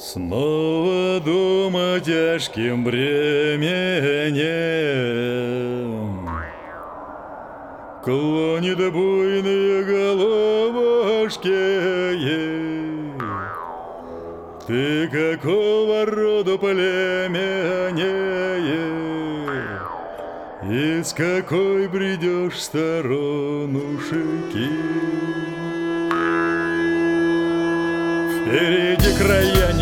Снова дома тяжким бременем клонит буйные головушки. Ты какого рода племени? Из какой бредешь сторонушки? Впереди края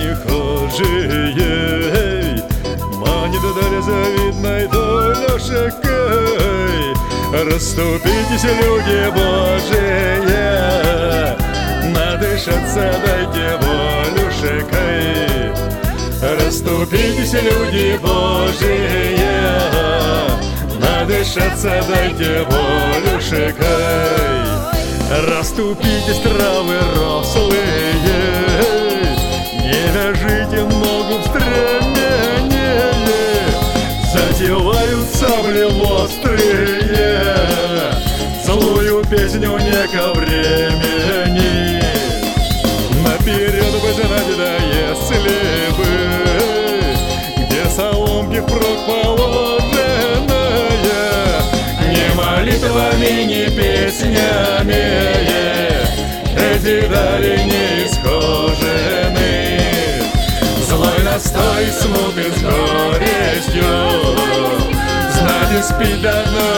нехожие, манит вдаль завидной долюшкой. Расступитесь, люди Божие, надышаться дайте волюшкой. Расступитесь, люди Божие, надышаться дайте волюшкой. Расступитесь, травы рослые, не вяжите ногу в стремяние. Затевают сабли острые, злую песню не ко времени. Наперед бы знать, да если бы, где соломки впрок положенные, не молитвами, не песнями эти дали не исхожены. Злой настой смуты с горестью, знать спит давно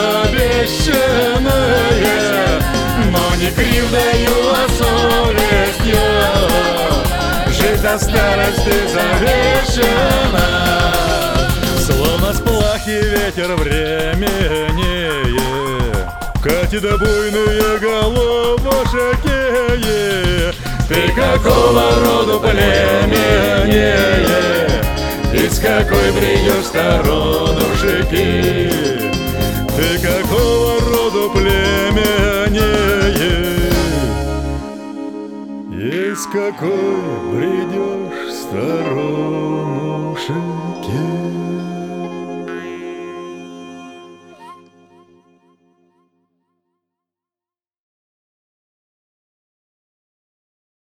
обещанное, но не кривдою, а совестью жить до старости завещано. Словно с плахи ветер времени катит буйные головушки. Ты какого рода племени? Из какой бредешь сторонушки? Ты какого рода племени? Из какой бредешь сторонушки?